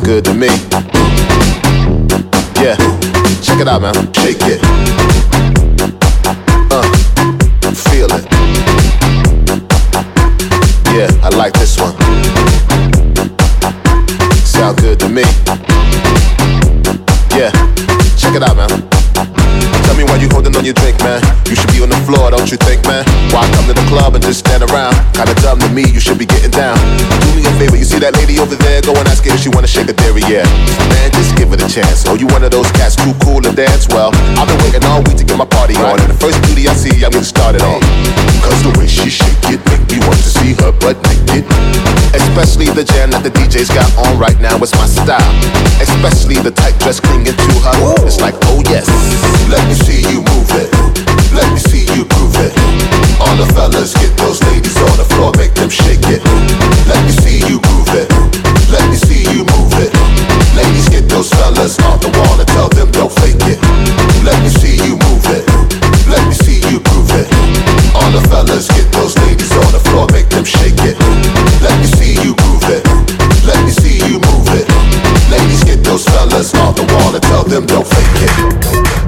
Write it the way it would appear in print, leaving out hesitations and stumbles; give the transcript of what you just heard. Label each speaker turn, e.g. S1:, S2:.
S1: good to me. Yeah, check it out, man. Shake it. Feel it. Yeah, I like this one. Sound good to me. Yeah, check it out, man. Tell me why you holding on your drink, man. You should be on the floor, don't you think, man? Why come to the club and just stand around? Kinda dumb to me, you should be getting down. Do me a favor, you see that lady over there? Go and ask her if she wanna shake a derriere. Man, just give it a chance. Oh, you one of those cats too cool to dance? Well, I've been waiting all week to get my party on, and the first beauty I see, I'm getting started on. Cause the way she shake it make me want to see her butt naked. Especially the jam that the DJ's got on right now, it's my style. Especially the tight dress clinging to her. It's like, oh yes, let me see you move it. Let me see you groove it. All the fellas get those ladies on the floor, make them shake it. Let me see you groove it. Let me see you move it. Ladies, get those fellas off the wall and tell them don't fake it. Let me see you move it. Let me see you groove it. All the fellas get those ladies on the floor, make them shake it. Let me see you groove it. Let me see you move it. Ladies, get those fellas off the wall and tell them don't fake it.